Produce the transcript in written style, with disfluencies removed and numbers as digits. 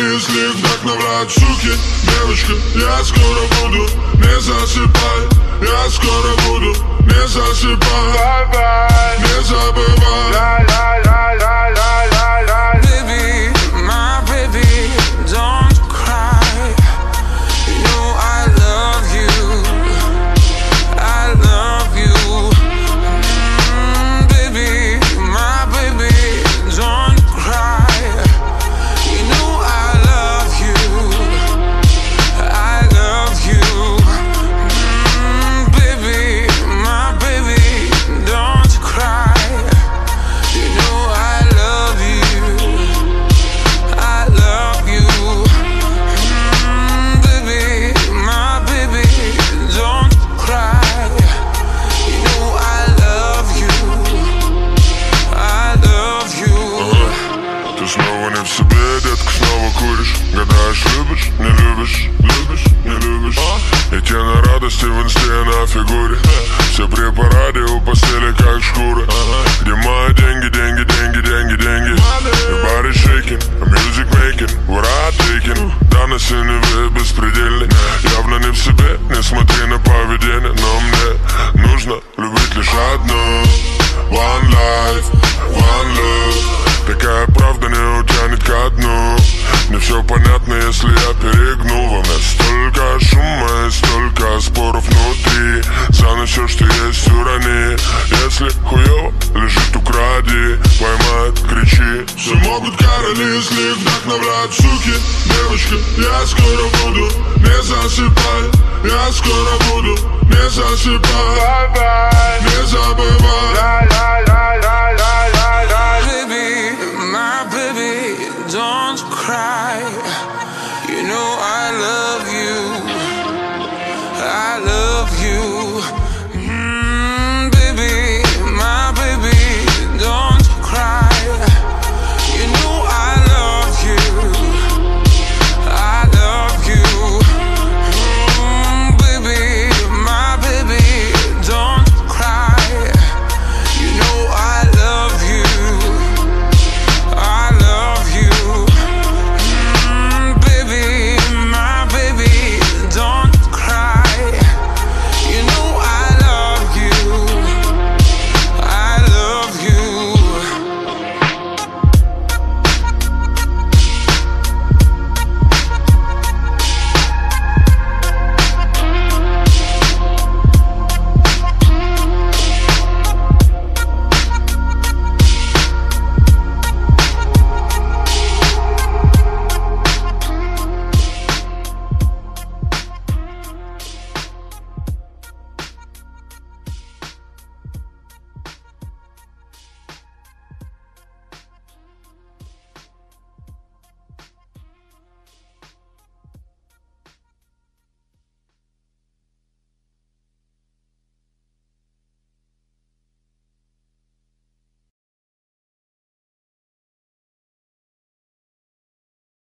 если вдохновлять, суки. Девочка, я скоро буду, не засыпай. Я скоро буду, не засыпай. Не забывай. Baby, my baby, don't cry. You know I love you, I love you. Baby, my baby, don't cry. You know I love you, I love you. Baby, my baby, don't cry. You know I love you, I love you. Baby, my baby, don't cry. You know I love you, I love you. Ты снова не в себе, детка, снова куришь. Гадаешь, любишь, не любишь, любишь, не любишь. И те на радости в инсте на фигуре. Все при параде у постели как шкура. Где мои деньги, деньги, деньги, деньги, деньги. Your body shaking, music making, what I taking. Данность и неве беспредельный. Явно не в себе, не смотри на поведение. Но мне нужно любить лишь одну. One life, one love. Такая правда не утянет ко дну. Мне все понятно, если я перегну. Во мне столько шума и столько споров внутри. За ночь все, что есть, урони. Если хуёво лежит, укради. Поймает, кричи. Все могут короли, если вдохновлять, суки. Девочка, я скоро буду, не засыпай. Я скоро буду, не засыпай. Не забывай. Baby, my baby, don't cry. You know I love you, I love you.